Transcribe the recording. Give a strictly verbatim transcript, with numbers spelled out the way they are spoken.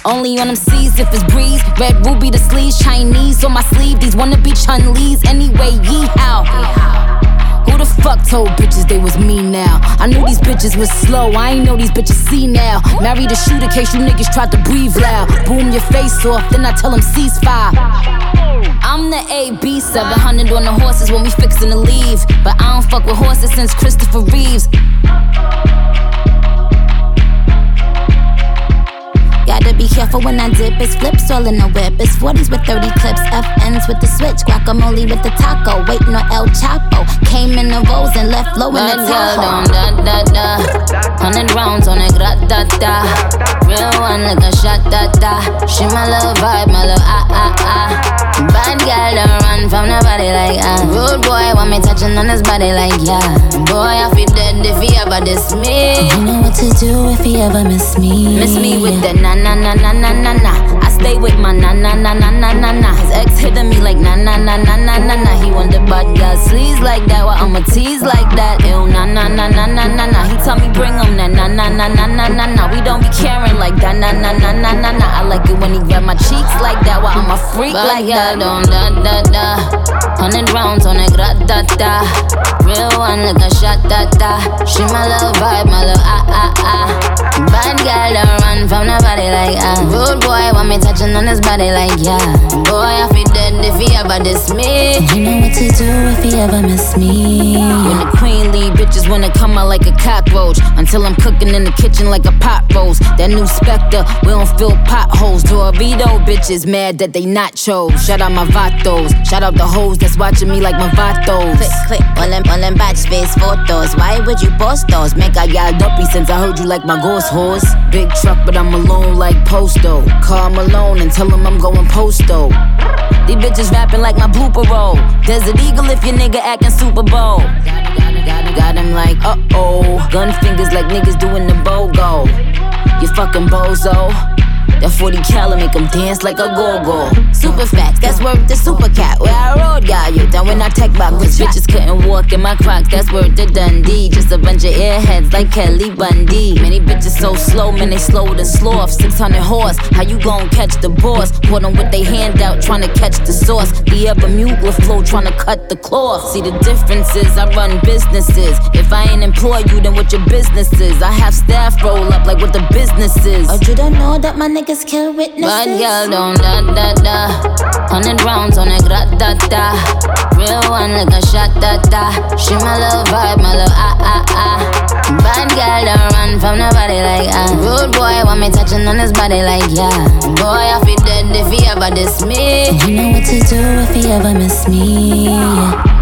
Only on them C's if it's breeze. Red ruby the sleeves, Chinese on my sleeve. These wanna be Chun-Li's anyway, yee-how. Who the fuck told bitches they was me now? I knew these bitches was slow, I ain't know these bitches see now. Married a shooter case you niggas tried to breathe loud. Boom your face off, then I tell them ceasefire. I'm the A B, seven hundred on the horses when we fixin' to leave. But I don't fuck with horses since Christopher Reeves. Gotta be careful when I dip, it's flips all in the whip. It's forties with thirty clips, F Ns with the switch, guacamole with the taco, waiting on El Chapo. Came in the rolls and left low in the Tahoe. Da da da, hundred rounds on a grat da da. Real one like a shot da da. She my little vibe, my little ah ah ah. Bad girl don't run from nobody like ah. Rude boy want me touching on his body like yeah. Boy I feel dead if he ever diss me. You know what to do if he ever miss me. Miss me with the na na na na na na na. I stay with my na na na na na na na. His ex hitting me like na na na na na na na. He want the bad girl sleaze like that, while I'ma tease like that. Ew na na na na na na na. He tell me bring him na na na na na na na na. We don't be caring like that na na na na na na. I like it when he grab my cheeks like that, while I'm a freak bad like that. Don't da da da. Hundred rounds on a grat da da. Real one like a shot da da. She my little vibe, my little ah ah ah. Bad girl don't run from nobody like ah. Rude boy want me touching on his body like yeah. Boy I feel dead if he ever diss me. You know what to do if he ever miss me. When the queen leave, bitches wanna come out like a cockroach. Until I'm cooking in the kitchen like a pot roast. That new Spectre, we don't fill potholes. Dorito bitches mad that they nachos. Shout out my vatos, shout out the hoes that's watching me like my vatos. Click click, all them, all them batch face photos. Why would you post those? Make I got dumpy since I heard you like my ghost horse. Big truck but I'm alone like Posto. Call Malone and tell him I'm going posto. These bitches rapping like my blooper roll. Desert Eagle if your nigga acting Super Bowl. Got him like uh-oh. Gun fingers like niggas doing the BOGO. You fucking bozo. That forty cal make him dance like a go-go. Super facts, that's worth the super cat. Where I rode, got you down when I tech back. Cause bitches couldn't walk in my Crocs, that's worth the Dundee. Just a bunch of airheads like Kelly Bundy. Many bitches so slow, man, they slower than sloth. six hundred horse, how you gon' catch the boss? Put them with they hand out, trying to catch the sauce. The ever mugler flow, trying to cut the cloth. See the differences, I run businesses. If I ain't employ you, then what your business is? I have staff roll up like what the business is. But you don't know that my niggas kill witnesses. Bad girl don't da da da. Hundred rounds on a grat da da. Real one like a shot da da. She my little vibe, my little ah ah ah. Bad girl don't run from nobody like ah. Rude boy want me touching on his body like yeah. Boy I feel dead if he ever diss me. You know what to do if he ever miss me.